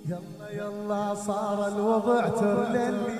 يلا يلا صار الوضع ترللي،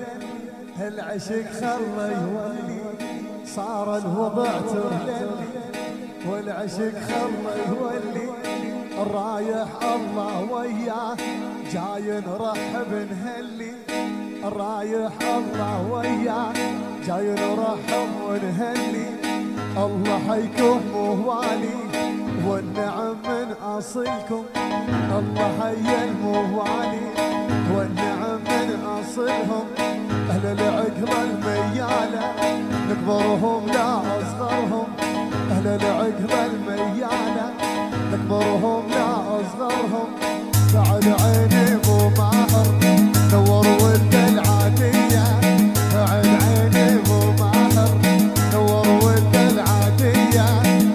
العشق خلى يولي. صار الوضع ترللي والعشق خلى يولي. الرايح الله وياه جاي نرحب نهلي. الرايح الله وياه جاي نرحب ونهلي. الله حيكم موالي والنعم من اصلكم. الله حي الموالي والنعم من اصلهم. اهل العقبه المياله نكبرهم لا اصغرهم. اهل العقبه المياله نكبرهم لا اصغرهم. بعد عيني ابو ماهر نور ولد العاديه. بعد عيني ابو ماهر نور ولد العاديه.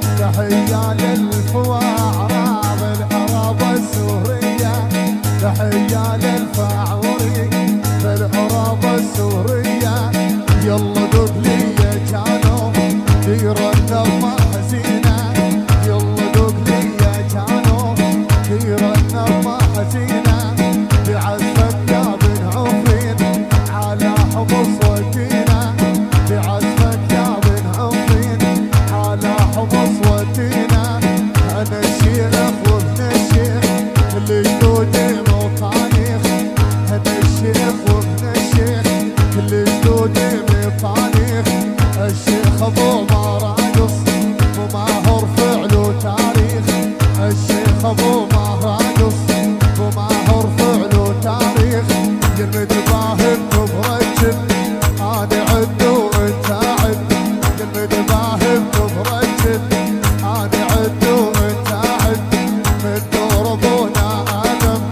تحيه للفواعراب العرب السوريه. تحيه للفاعوري بالعرب السوريه. يلا دوق لي يا جانو دير النظمه حزينه. يلا دوق لي يا جانو دير النظمه حزينه. بعزفك يا بن عوفين على حمص ودينه. بعزفك يا بن عوفين على حمص ودينه. انا الشيخ وابن الشيخ اللي جدودي مطانيخ. انا الشيخ وابن الشيخ اللي جدودي مطانيخ. الشيخ ابو مراقص وماهر فعل وتاريخ. الشيخ ابو مراقص وماهر فعل وتاريخ. يلمد باهب تبرجل انا عد وانت عد. يلمد باهب تبرجل انا عد وانت عد. من دور ابونا ادم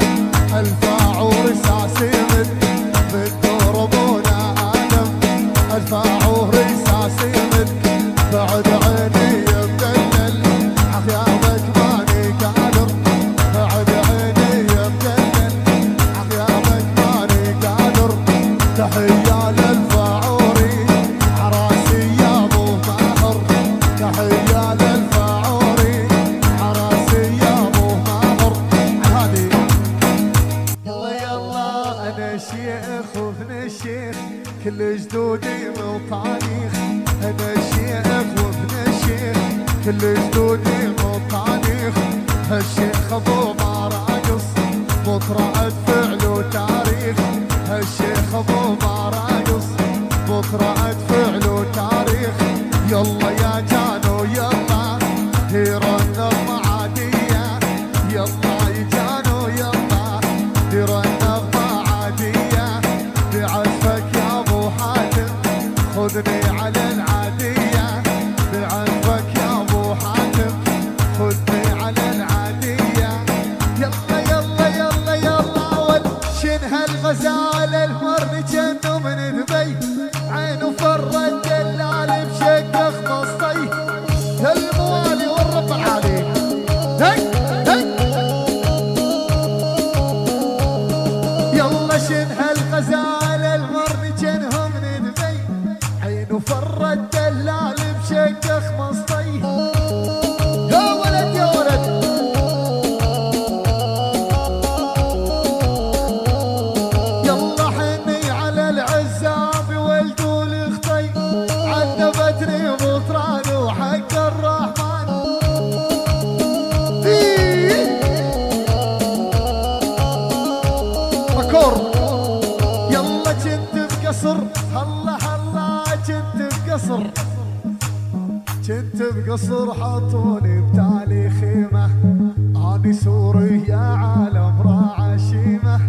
الفاعور ساسي مد. من دور ابونا ادم الفاعور ساسي مد. بعد عيني يا مدلل عخيامك ماني قادر. بعد عيني يا مدلل عخيامك ماني قادر. تحية للفاعوري عراسي يا ابو ماهر. تحية للفاعوري عراسي يا ابو ماهر. هادي يلا يلا انا شيخ وابن الشيخ كل جدودي مطانيخ. انا الشيخ وابن الشيخ كل جدودي مطانيخ. هالشيخ ابو مراقص بطرة فعل وتاريخ. هالشيخ ابو مراقص بطرة فعل وتاريخ. يلا يا جانو يلا دير النظمة عادية. يلا يا جانو يلا دير النظمة عادية. بعزفك يا ابو حاتم خذني على العادية. بعزفك يا ابو حاتم خذني على العادية. يلا يلا يلا يلا وشن هالغزال المر جنو من دبي. عينه فرد دلال بشق خمصطي. الموالي والرب العالي. هي هي يلا شن هالغزال المر جنو من دبي. عينه فرد دلال بشق خمصطي. يا ولد يا ولد يلا حني على العزاب ولدوا الاخطي. عذبتني بطران وحق الرحمن. مكور يلا جنت بقصر. هلا هلا جنت بقصر. جنت بقصر حطوني بتالي خيمة. اني سوري يا عالم راعى شيمة.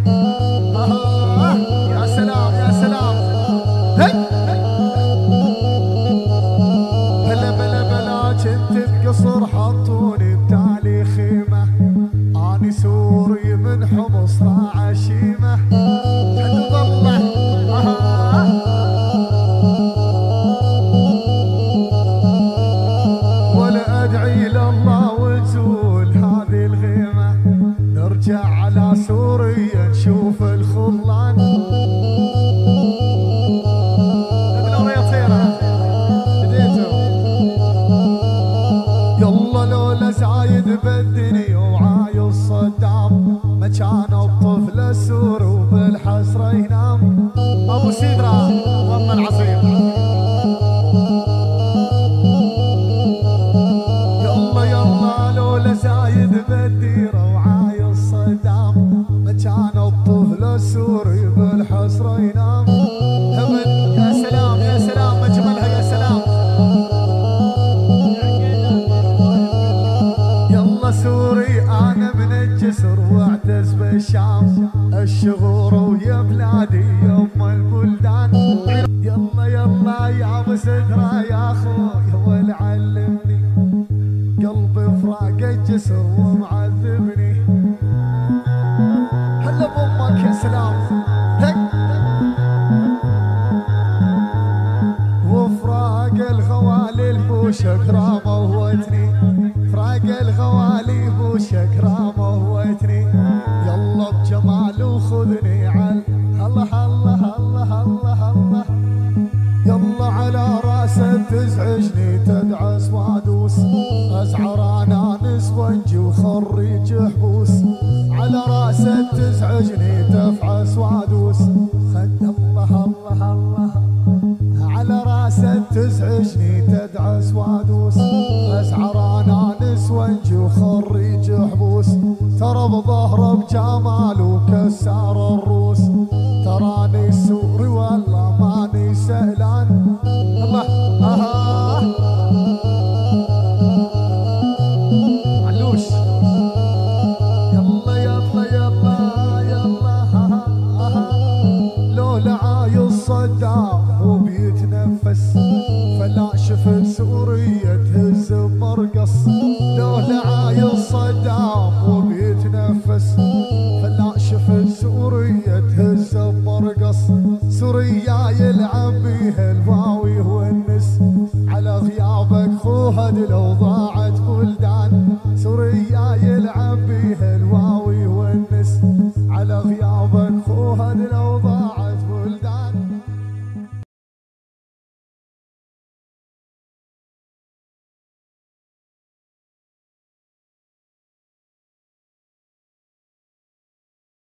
يا سلام يا سلام. هي بلا بلا بلا جنت بقصر حطوني بتالي خيمة. اني سوري من حمص راعى شيمة. حد ضله ولا ادعي لله وتزول هذه الغيمة. نرجع على سوريا نشوف الخضلان. يلا لولا زايد بالدنيا وعايل صدام. مكان الطفل الطفل السور وبالحسرة ينام. ابو سيدرا والله العظيم. يلا يلا لولا زايد بالديره وعايل صدام، مكان الطفل السوري بالحسرة ينام. يا سلام يا سلام اجملها يا سلام. يلا سوري انا من الجسر واعتز بالشام، الشغور ويا بلادي يم البلدان. يلا يلا يا ابو سدرة يا اخوي والعلمني، قلبي فراق الجسر ومعذبني. هلا بامك يا سلام. وفراق الغوالي بوشكرا موتني، فراق الغوالي بوشكرا موتني. يلا بجمال وخذني على الله الله الله الله الله. يلا على راسه تزعجني تدعس وادوس، ازعر انا نسونجي وخريج حبوس. على راسه تزعجني تفعس وادوس، خد الله الله الله. على راسه تزعجني تدعس وادوس، ازعر انا نسونجي وخريج حبوس. ترى بظهره بجمال وكسار الروس، تراني سوري والله ماني سهلان. الله علوش. يلا يلا يلا يلا لولا عايل صدام وبيتنفس، فلا شفت سوريا تهز بمرقص. لولا عايل صدام وبيتنفس، فلا شفت سوريا تهز بمرقص. سوريا يلعب بيها الواوي والنس، على غيابك خوهد لو ضاعت بلدان.